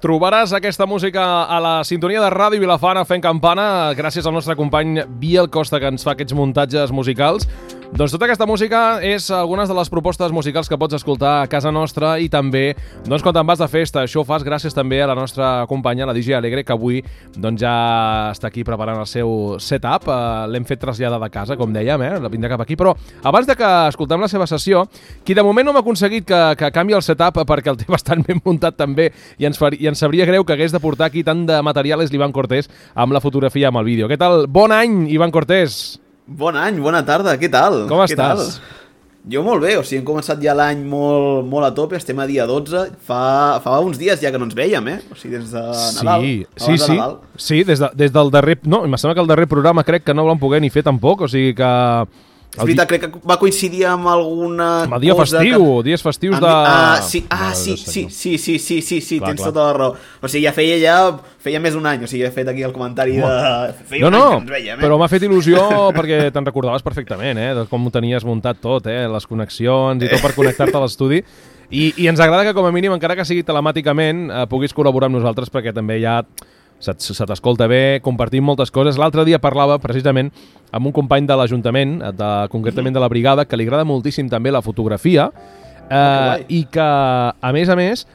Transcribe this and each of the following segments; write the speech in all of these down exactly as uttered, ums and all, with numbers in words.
Trobaràs aquesta música a la sintonia de Ràdio Vilafant fent campana gràcies al nostre company Biel Costa, que ens fa aquests muntatges musicals. Doncs tota aquesta música és algunes de les propostes musicals que pots escoltar a casa nostra i també doncs, quan te'n vas de festa. Això ho fas gràcies també a la nostra companya, la D J Alegre, que avui doncs, ja està aquí preparant el seu setup. Uh, L'hem fet traslladar de casa, com dèiem, eh? La vindrà cap aquí. Però abans de que escoltem la seva sessió, qui de moment no m'ha aconseguit que, que canvi el setup perquè el té bastant ben muntat també i ens, faria, i ens sabria greu que hagués de portar aquí tant de material és l'Ivan Cortés amb la fotografia, amb el vídeo. Què tal? Bon any, Ivan Cortés! Bon any, bona tarda, què tal? Com què estàs? Tal? Jo molt bé, o sigui, hem començat ja l'any molt, molt a tope, estem a dia dotze, fa, fa uns dies ja que no ens vèiem, eh? O sigui, des de Nadal. Sí, sí, sí, de Nadal. sí des, de, des del darrer... No, em sembla que el darrer programa crec que no vam poder ni fer tampoc, o sigui que... És veritat, crec que va coincidir amb alguna amb el dia cosa festiu, que... dies festius de... Ah, sí, ah, sí, sí, sí, sí, sí, sí, sí, clar, tens clar. tota la raó. O sigui, ja feia ja... Feia més d'un any, o sigui, he fet aquí el comentari de... Feia no, un no, any que ens veiem, eh? però m'ha fet il·lusió perquè te'n recordaves perfectament, eh? De com ho tenies muntat tot, eh? Les connexions i tot per connectar-te a l'estudi. I, I ens agrada que, com a mínim, encara que sigui telemàticament, eh, puguis col·laborar amb nosaltres perquè també ja... Se, se t'escolta bé, compartim moltes coses. L'altre dia parlava precisament amb un company de l'Ajuntament, de, concretament de la brigada, que li agrada moltíssim també la fotografia eh, i que, a més a més,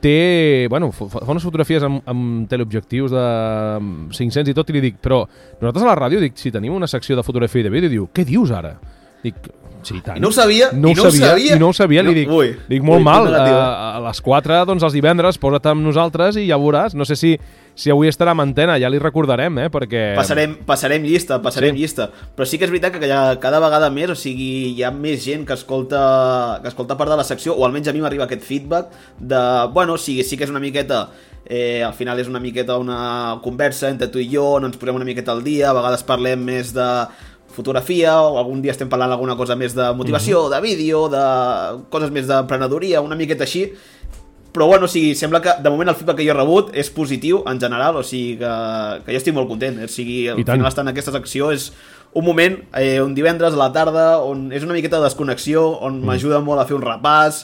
té, bueno, fa unes fotografies amb, amb teleobjectius de cinc-cents i tot, i li dic, però nosaltres a la ràdio, dic, si tenim una secció de fotografia i de vídeo, diu, què dius ara? Dic, sí, tant. I no ho sabia, no i no ho sabia. I no ho sabia, li dic, no, ui, dic molt ui, mal, a, a les quatre, doncs els divendres, posa't amb nosaltres i ja veuràs. No sé si, si avui estarà en antena, ja li recordarem, eh, perquè... Passarem, passarem llista, passarem sí. llista. Però sí que és veritat que cada vegada més, o sigui, hi ha més gent que escolta, que escolta part de la secció, o almenys a mi m'arriba aquest feedback de, bueno, sí, sí que és una miqueta... Eh, al final és una miqueta una conversa entre tu i jo, no ens posem una miqueta al dia, a vegades parlem més de fotografia, o algun dia estem parlant alguna cosa més de motivació, mm-hmm. de vídeo, de coses més d'emprenedoria, una miqueta així. Però bueno, o sigui, sembla que de moment el feedback que jo he rebut és positiu en general, o sigui que, que jo estic molt content. O sigui, al final estar en aquesta secció és un moment, eh, un divendres a la tarda, on és una miqueta de desconnexió, on mm. m'ajuda molt a fer un repàs,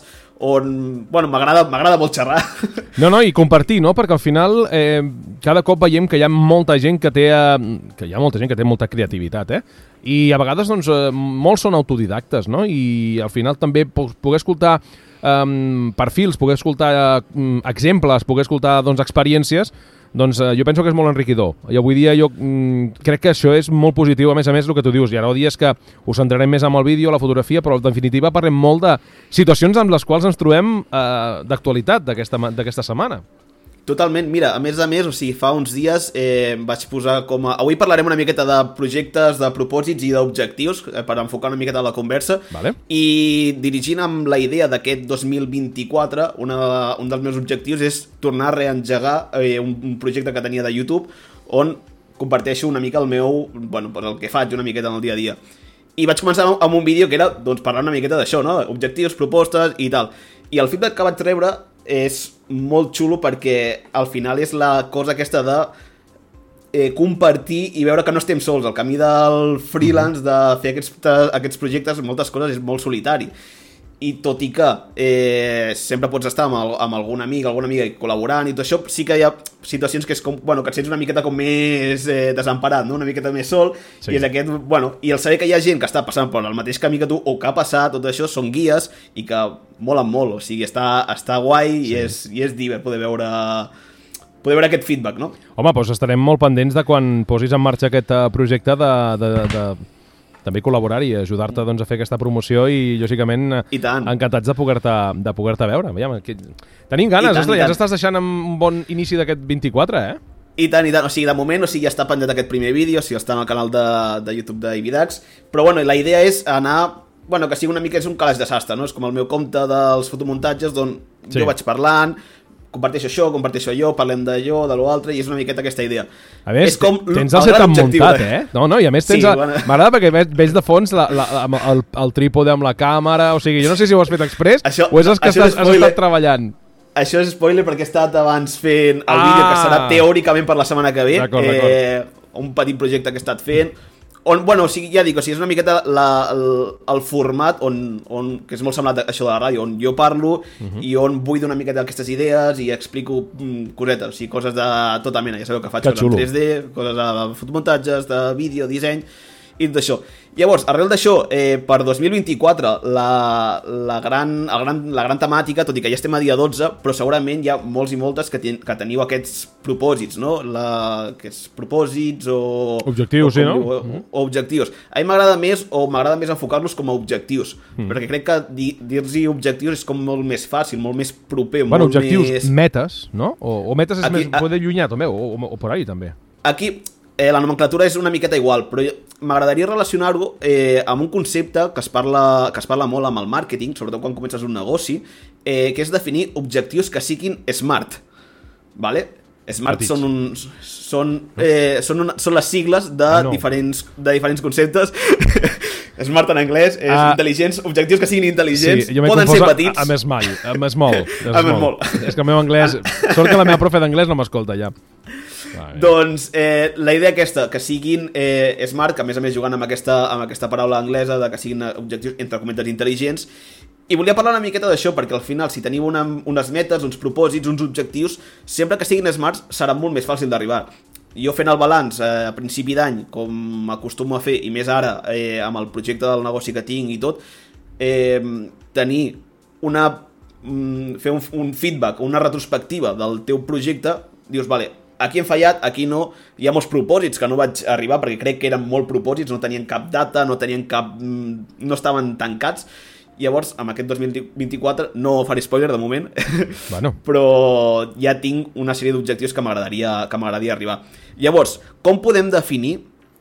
on, bueno, m'agrada m'agrada molt xerrar. No, no, i compartir, no? Perquè al final eh, cada cop veiem que hi ha molta gent que té eh, que hi ha molta gent que té molta creativitat, eh? I a vegades, doncs, eh, molts són autodidactes, no? I al final també poder escoltar eh, perfils, poder escoltar eh, exemples, poder escoltar, doncs, experiències, doncs eh, jo penso que és molt enriquidor. I avui dia jo mm, crec que això és molt positiu, a més a més, el que tu dius. Hi haurà dies que us centrarem més amb el vídeo, la fotografia, però en definitiva parlem molt de situacions amb les quals ens trobem eh, d'actualitat d'aquesta setmana. Totalment, mira, a més a més, o sigui, fa uns dies eh, vaig posar com a... Avui parlarem una miqueta de projectes, de propòsits i d'objectius eh, per enfocar una miqueta la conversa. Vale. I dirigint amb la idea d'aquest dos mil vint-i-quatre, una, un dels meus objectius és tornar a reengegar eh, un, un projecte que tenia de YouTube on comparteixo una mica el meu... Bueno, el que faig una miqueta en el dia a dia. I vaig començar amb un vídeo que era, doncs, parlar una miqueta d'això, no? Objectius, propostes i tal. I el feedback que vaig rebre és molt xulo perquè al final és la cosa aquesta de eh, compartir i veure que no estem sols. El camí del freelance, de fer aquests, aquests projectes, moltes coses és molt solitari. I tot i que eh, sempre pots estar amb, el, amb algun amic, alguna amiga col·laborant i tot això, sí que hi ha situacions que és com, bueno, que et sents una miqueta com més eh, desemparat, no? Una miqueta més sol, sí. I és aquest, bueno, i el saber que hi ha gent que està passant per el mateix camí que tu o que ha passat, tot això són guies i que molen molt, o sigui, està, està guai, sí. i, és, i és divert poder veure poder veure aquest feedback, no? Home, doncs estarem molt pendents de quan posis en marxa aquest projecte de, de, de també col·laborar i ajudar-te doncs, a fer aquesta promoció i, lògicament, encantats de poder-te de poder-te veure. Veiem, que... Tenim ganes, tant, ja ens estàs deixant amb un bon inici d'aquest vint-i-quatre, eh? I tant, i tant. O sigui, de moment, o sigui, ja està penjat aquest primer vídeo, o sigui, està en el canal de, de YouTube d'Ibidax, però bueno, la idea és anar, bueno, que sigui una mica, és un calaix de sastre, no? És com el meu compte dels fotomuntatges, d'on sí. jo vaig parlant, comparteixo això, comparteixo allò, parlem d'allò, de l'altre, i és una miqueta aquesta idea. A més, com tens el setup muntat, eh? No, no, i a més tens... Sí, a... bueno. M'agrada perquè veig de fons la, la, la, el, el trípode amb la càmera, o sigui, jo no sé si ho has fet express això, o és el que estàs, has estat treballant. Això és spoiler perquè he estat abans fent el ah. vídeo que serà teòricament per la setmana que ve. D'acord, eh, un petit projecte que he estat fent, On, bueno, o sigui, ja dic, o sigui, és una miqueta la, el, el format on, on, que és molt semblant a això de la ràdio, on jo parlo uh-huh. i on vull donar una miqueta aquestes idees i explico mm, cosetes, o sigui, coses de tota mena, ja sabeu que faig coses en tres D, coses de fotomuntatges, de vídeo, disseny i tot això. Llavors, arrel d'això, eh, per dos mil vint-i-quatre, la, la, gran, el gran, la gran temàtica, tot i que ja estem a dia dotze, però segurament hi ha molts i moltes que, ten, que teniu aquests propòsits, no? La, que és propòsits o... Objectius, o, sí, no? O, o, o objectius. A mi m'agrada més, o m'agrada més enfocar-los com a objectius, mm. perquè crec que di, dir-los objectius és com molt més fàcil, molt més proper, bueno, molt objectius, més... metes, no? O, o metes és Aquí, més, poder llunyar, també, o, o, o por ahí, també. Aquí... Eh, la nomenclatura és una miqueta igual, però m'agradaria relacionar-ho eh, amb un concepte que es, parla, que es parla molt amb el màrqueting, sobretot quan comences un negoci, eh, que és definir objectius que siguin smart. Vale? Smart Petits. són, un, són, eh, són, una, són les sigles de, ah, no. diferents, de diferents conceptes. Smart en anglès és uh, intel·ligents, objectius que siguin intel·ligents, sí, poden ser petits. Amb small, amb small. Amb small. És que el meu anglès... Sort que la meva profe d'anglès no m'escolta ja. Vale. Doncs eh, la idea aquesta, que siguin eh, smart, que a més a més jugant amb aquesta, amb aquesta paraula anglesa de que siguin objectius entre cometes intel·ligents, i volia parlar una miqueta d'això perquè al final si teniu una, unes metes, uns propòsits, uns objectius, sempre que siguin smarts serà molt més fàcil d'arribar. Jo fent el balanç eh, a principi d'any, com acostumo a fer, i més ara eh, amb el projecte del negoci que tinc i tot, eh, tenir una mm, fer un, un feedback, una retrospectiva del teu projecte, dius, vale, aquí hem fallat, aquí no, hi ha molts propòsits que no vaig arribar perquè crec que eren molt propòsits, no tenien cap data, no tenien cap... no estaven tancats. Llavors, amb aquest dos mil vint-i-quatre, no faré spoiler de moment, bueno. però ja tinc una sèrie d'objectius que m'agradaria que m'agradaria arribar. Llavors, com podem definir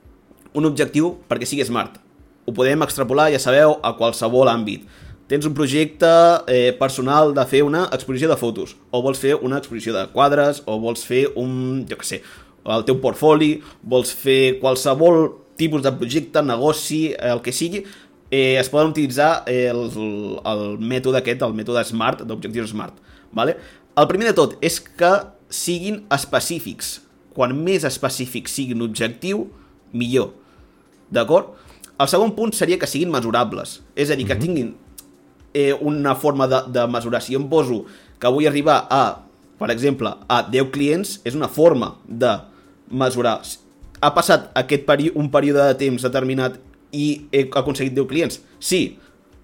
un objectiu perquè sigui smart? Ho podem extrapolar, ja sabeu, a qualsevol àmbit. Tens un projecte eh, personal de fer una exposició de fotos, o vols fer una exposició de quadres, o vols fer un, jo què sé, el teu portfoli, vols fer qualsevol tipus de projecte, negoci, el que sigui, eh, es poden utilitzar eh, el, el mètode aquest, el mètode SMART, d'objectius SMART. Vale? El primer de tot és que siguin específics. Quan més específic sigui un objectiu, millor. D'acord? El segon punt seria que siguin mesurables, és a dir, que tinguin eh, una forma de, de mesurar. Si jo em poso que vull arribar a, per exemple, a deu clients, és una forma de mesurar. Ha passat aquest peri un període de temps determinat i he aconseguit deu clients? Sí,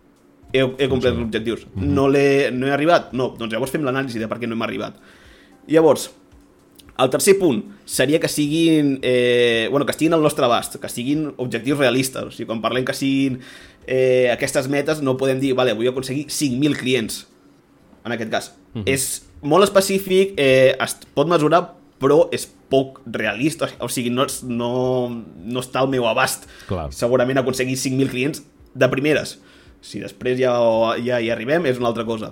he, he complert els objectius. Mm-hmm. No, no he arribat? No, doncs llavors fem l'anàlisi de per què no hem arribat. Llavors, el tercer punt seria que siguin, eh, bueno, que estiguin al nostre abast, que siguin objectius realistes. O sigui, quan parlem que siguin eh, aquestes metes, no podem dir, vale, vull aconseguir cinc mil clients, en aquest cas. Mm-hmm. És molt específic, eh, es pot mesurar, però és poc realista, o sigui, no, no, no està al meu abast. Clar. Segurament aconseguir cinc mil clients de primeres. Si després ja, ja hi arribem, és una altra cosa.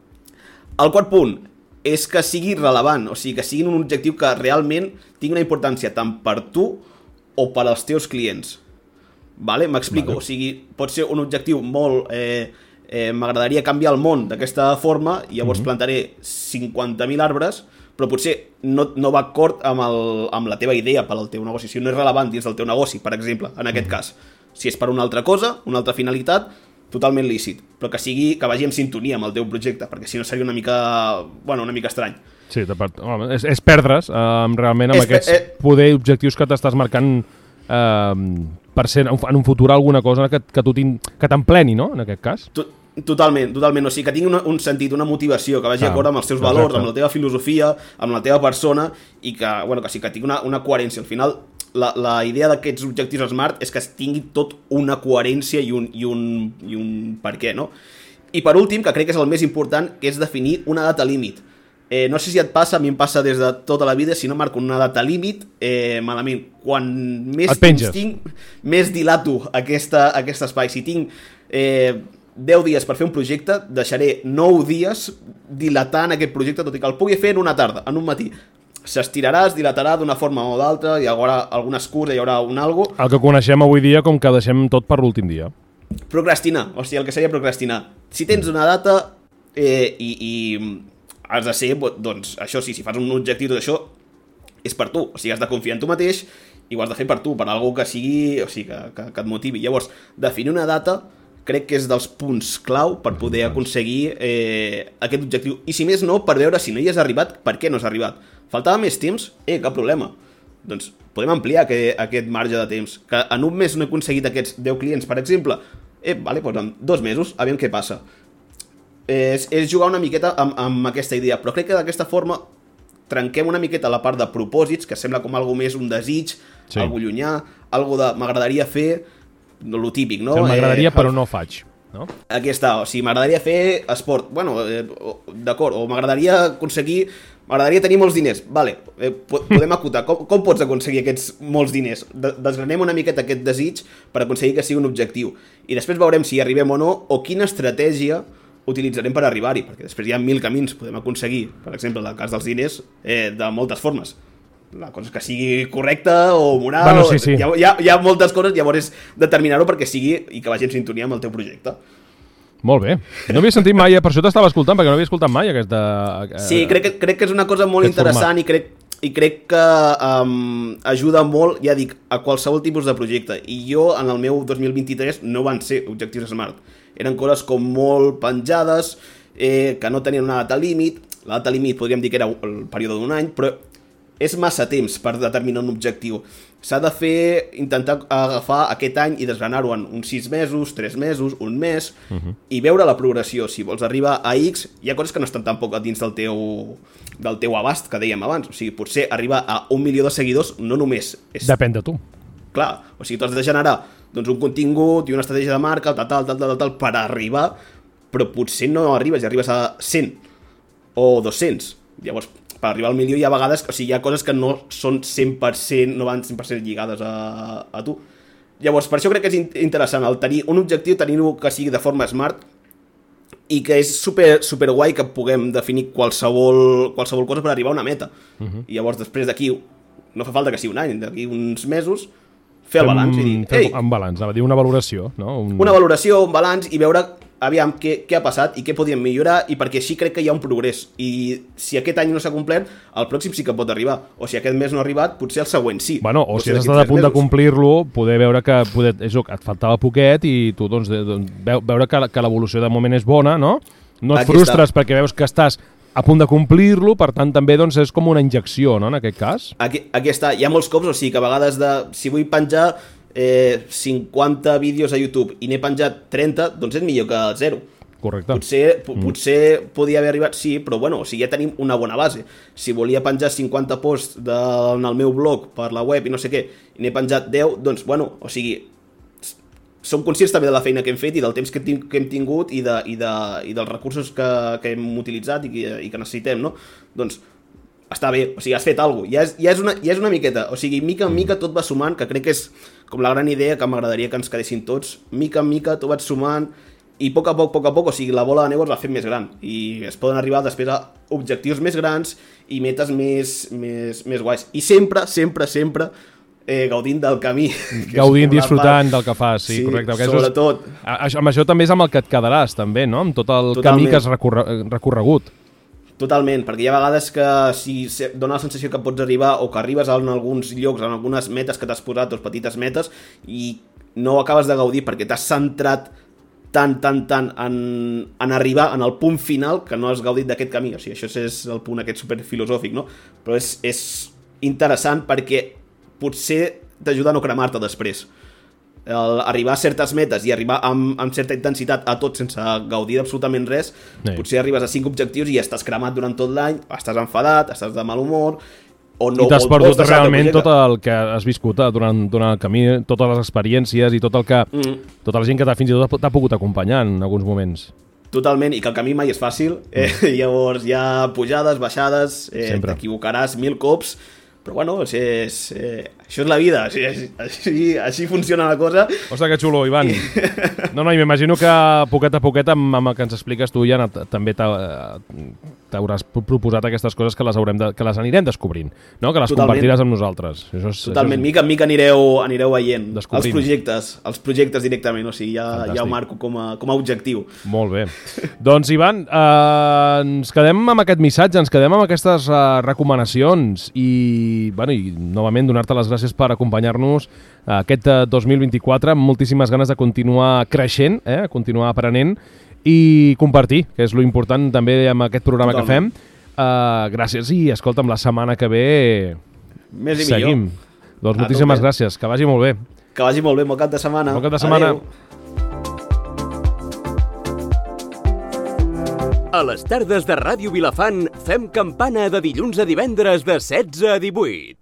El quart punt és que sigui relevant, o sigui, que siguin un objectiu que realment tingui una importància tant per tu o per als teus clients. Vale? M'explico, vale. O sigui, pot ser un objectiu molt... Eh, eh, m'agradaria canviar el món d'aquesta forma i llavors mm-hmm. plantaré cinquanta mil arbres, però potser no, no va acord amb, el, amb la teva idea per al teu negoci. Si no és relevant dins del teu negoci, per exemple, en aquest cas. Si és per una altra cosa, una altra finalitat, totalment lícit, però que sigui que vagi en sintonia amb el teu projecte, perquè si no seria una mica, bueno, una mica estrany. Sí, home, és, és perdre's eh, realment amb és, aquests eh, poder objectius que t'estàs marcant eh, per ser en un futur alguna cosa que, que tu que t'empleni, no?, en aquest cas. Tu, totalment, totalment. O sigui, que tingui un, un sentit, una motivació, que vagi ah, d'acord amb els teus valors, exacte. Amb la teva filosofia, amb la teva persona, i que, bueno, que sí, que tingui una, una coherència. Al final, La, la idea d'aquests objectius SMART és que es tingui tot una coherència i un, i un, i un per què, no? I per últim, que crec que és el més important, que és definir una data límit. Eh, no sé si et passa, a mi em passa des de tota la vida, si no marco una data límit, eh, malament. Quan més tinc, més dilato aquesta, aquest espai. Si tinc eh, deu dies per fer un projecte, deixaré nou dies dilatant aquest projecte, tot i que el pugui fer en una tarda, en un matí. S'estirarà, es dilatarà d'una forma o d'altra, hi haurà alguna excusa, hi haurà un algo. El que coneixem avui dia com que deixem tot per l'últim dia. Procrastinar, o sigui, el que seria procrastinar. Si tens una data eh, i, i has de ser, doncs, això sí, si fas un objectiu, tot això és per tu. O sigui, has de confiar en tu mateix i ho has de fer per tu, per algú que sigui, o sigui, que, que, que et motivi. Llavors, definir una data crec que és dels punts clau per poder aconseguir eh, aquest objectiu. I si més no, per veure si no hi has arribat, per què no has arribat. Faltava més temps? Eh, cap problema. Doncs podem ampliar aquest, aquest marge de temps. Que en un mes no he aconseguit aquests deu clients, per exemple. Eh, vale, doncs en dos mesos, aviam què passa. És, és jugar una miqueta amb, amb aquesta idea, però crec que d'aquesta forma trenquem una miqueta la part de propòsits, que sembla com algo més un desig, sí. algo llunyà, algo de m'agradaria fer, lo típic, no? O sigui, m'agradaria eh, però no faig, no? Aquí està, o sigui, m'agradaria fer esport, bueno, eh, d'acord, o m'agradaria aconseguir, m'agradaria tenir molts diners, vale, eh, podem acotar, com, com pots aconseguir aquests molts diners? Desgranem una miqueta aquest desig per aconseguir que sigui un objectiu, i després veurem si hi arribem o no, o quina estratègia utilitzarem per arribar-hi, perquè després hi ha mil camins, podem aconseguir, per exemple, en el cas dels diners, eh, de moltes formes. La cosa és que sigui correcta o moral, bueno, sí, sí. Hi, ha, hi, ha, hi ha moltes coses, llavors és determinar-ho perquè sigui i que vagi en sintonia amb el teu projecte. Molt bé. No havia sentit mai, per això t'estava escoltant, perquè no havia escoltat mai aquesta... Eh, sí, crec que, crec que és una cosa molt interessant format. i crec, i crec que um, ajuda molt, ja dic, a qualsevol tipus de projecte. I jo, en el meu dos mil vint-i-tres, no van ser objectius Smart. Eren coses com molt penjades, eh, que no tenien una data límit. La data límit podríem dir que era el període d'un any, però és massa temps per determinar un objectiu. S'ha de fer, intentar agafar aquest any i desgranar-ho en uns sis mesos, tres mesos, un mes, uh-huh. i veure la progressió. Si vols arribar a X, hi ha coses que no estan tampoc dins del teu, del teu abast, que dèiem abans. O sigui, potser arribar a un milió de seguidors no només és... Depèn de tu. Clar, o sigui, tu has de generar doncs, un contingut i una estratègia de marca, tal, tal, tal, tal, tal, per arribar, però potser no arribes, i arribes a cent o dos-cents. Llavors, per arribar al milió hi ha vegades, o sigui, hi ha coses que no són cent per cent, no van cent per cent lligades a, a tu. Llavors, per això crec que és interessant el tenir un objectiu, tenir-ho que sigui de forma smart, i que és super, super guai que puguem definir qualsevol, qualsevol cosa per arribar a una meta. Uh-huh. I llavors, després d'aquí, no fa falta que sigui un any, d'aquí uns mesos, fer el balanç i dir... Fer un balanç, anava a dir una valoració, no? Un... Una valoració, un balanç, i veure, aviam, què, què ha passat i què podíem millorar, i perquè així crec que hi ha un progrés. I si aquest any no s'ha complert, el pròxim sí que pot arribar. O si aquest mes no ha arribat, potser el següent sí. Bueno, o si has estat a punt de complir-lo, poder veure que poder, és, et faltava poquet i tu, doncs, de, doncs veure que, que l'evolució de moment és bona, no? No et Aquí frustres està. Perquè veus que estàs a punt de complir-lo, per tant també doncs, és com una injecció, no?, en aquest cas. Aquí, aquí està, hi ha molts cops, o sigui que a vegades de, si vull penjar eh, cinquanta vídeos a YouTube i n'he penjat trenta, doncs és millor que zero. Correcte. Potser, mm. potser podia haver arribat, sí, però bueno, o sigui, ja tenim una bona base. Si volia penjar cinquanta posts de, en el meu blog per la web i no sé què, i n'he penjat deu, doncs bueno, o sigui, som conscients també de la feina que hem fet i del temps que, tinc, que hem tingut i, de, i, de, i dels recursos que, que hem utilitzat i que, i que necessitem, no? Doncs està bé, o sigui, has fet alguna cosa, ja és, ja és, una, ja és una miqueta, o sigui, mica en mica tot va sumant, que crec que és com la gran idea que m'agradaria que ens quedessin tots, mica en mica tot va sumant i a poc a poc, a poc a poc, o sigui, la bola de neu es va fent més gran i es poden arribar després a objectius més grans i metes més, més, més guais. I sempre, sempre, sempre Eh, gaudint del camí. Gaudint, disfrutant del que fas, sí, sí correcte. Perquè sobretot. És, amb això també és amb el que et quedaràs, també, no? Amb tot el Totalment. Camí que has recorre, recorregut. Totalment, perquè hi ha vegades que si dona la sensació que pots arribar o que arribes en alguns llocs, en algunes metes que t'has posat, o petites metes, i no acabes de gaudir perquè t'has centrat tant, tant, tant en, en arribar en el punt final que no has gaudit d'aquest camí. O sigui, això és el punt aquest superfilosòfic, no? Però és, és interessant perquè potser t'ajuda a no cremar-te després. El arribar a certes metes i arribar amb, amb certa intensitat a tot sense gaudir d'absolutament res, sí. Potser arribes a cinc objectius i estàs cremat durant tot l'any, estàs enfadat, estàs de mal humor, o no, i t'has perdut o realment tot el que has viscut durant, durant el camí, totes les experiències i tot el que, mm. tota la gent que t'ha fins i tot t'ha pogut acompanyar en alguns moments. Totalment, i que el camí mai és fàcil, eh? Llavors hi ha pujades, baixades, eh, t'equivocaràs mil cops, però bueno, és, és, eh, això és la vida, així, així, així funciona la cosa. Ostres, que xulo, Ivan. No, no, i m'imagino que poquet a poquet amb, amb el que ens expliques tu ja també t'hauràs proposat aquestes coses que les, haurem de, que les anirem descobrint, no? Que les Totalment. Compartiràs amb nosaltres. Això és, Totalment, això és... mica en mica anireu, anireu veient els projectes, els projectes directament, o sigui, ja, ja ho marco com a, com a objectiu. Molt bé. Doncs, Ivan, eh, ens quedem amb aquest missatge, ens quedem amb aquestes eh, recomanacions i i, bueno, i novament donar-te les gràcies per acompanyar-nos aquest dos mil vint-i-quatre amb moltíssimes ganes de continuar creixent, eh? continuar aprenent i compartir, que és lo important també amb aquest programa Totalment. que fem. Uh, gràcies i escolta'm, la setmana que ve Més i seguim. millor. Doncs moltíssimes gràcies, que vagi molt bé. Que vagi molt bé, bon cap de setmana. Bon cap de setmana. Adéu. A les tardes de Ràdio Vilafant fem campana de dilluns a divendres de setze a divuit.